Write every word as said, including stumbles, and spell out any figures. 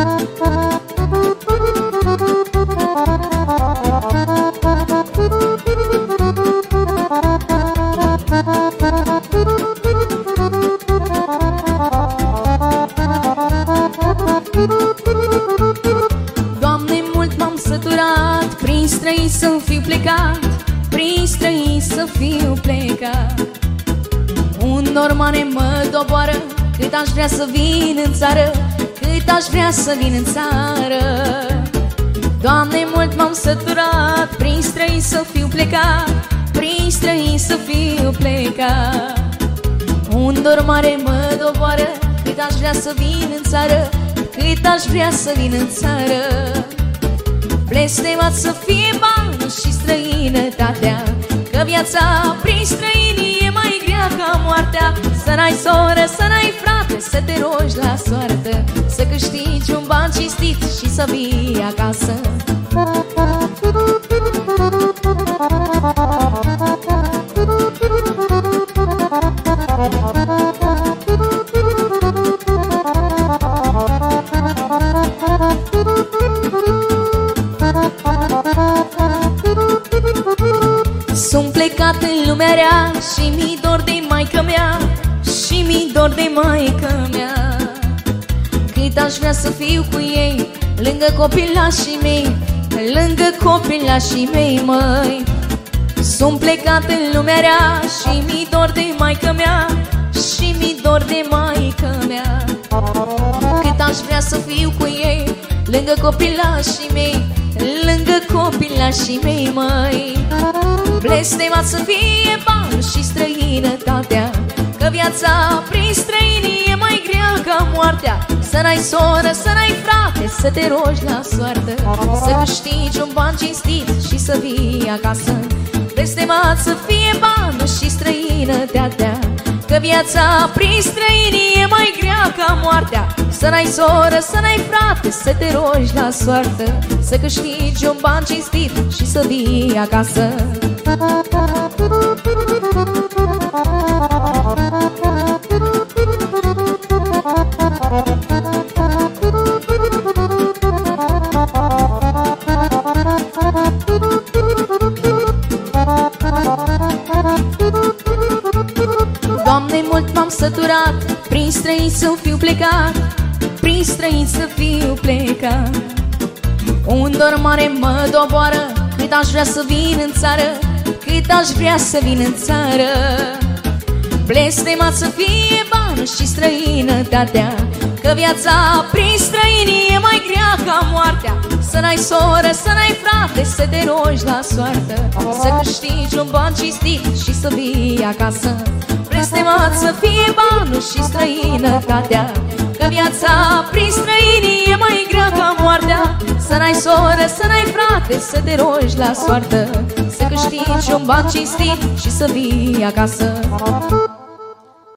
Doamne, mult m-am săturat, prin străini să fiu plecat, prin străini să fiu plecat. Un normane mă doboară, cât aș vrea să vin în țară, cât aș vrea să vin în țară. Doamne, mult m-am săturat, prin străini să fiu plecat, prin străini să fiu plecat. Un dor mare mă doboară, cât aș vrea să vin în țară, cât aș vrea să vin în țară. Blestemat să fie banul și străinătatea, că viața prin străini e mai grea ca moartea. Să n-ai soră, să n-ai frate, să te rogi la soartă, să câștigi un ban cinstit și să vii acasă. Sunt plecat în lumea rea și mi dor de maică mea, și mi dor de maică mea. Cât aș vrea să fiu cu ei, lângă copilașii mei, lângă copilașii mei, măi. Sunt plecat în lumea rea și mi dor de maică mea, și mi dor de maică mea. Cât aș vrea să fiu cu ei, lângă copilașii mei, lângă copilașii mei, măi. Blestemat să fie banul și străinătatea, că viața prin străini e mai grea ca moartea. Să n-ai soră, să n-ai frate, să te rogi la soartă, să câștigi un ban cinstit și să vii acasă. Blestemat să fie banul și străinătatea, că viața prin străini e mai grea ca moartea. Să n-ai soră, să n-ai frate, să te rogi la soartă, să câștigi un ban cinstit și să vii acasă. Doamne, mult m-am săturat, prin străini să fiu plecat, prin străini să fiu plecat. Un dor mare mă doboară, cât aș vrea să vin în țară, cât aș vrea să vin în țară. Blestemat să fie banul și străinătatea, că viața prin străini e mai grea ca moartea. Să n-ai soră, să n-ai frate, să te rogi la soartă, să câștigi un ban cinstit și să vii acasă. Blestemat să fie banul și străinătatea, că viața prin străini e mai grea ca moartea. Să n-ai soră, să n-ai frate, să te rogi la soartă, să câștigi un ban cinstit și să vii acasă.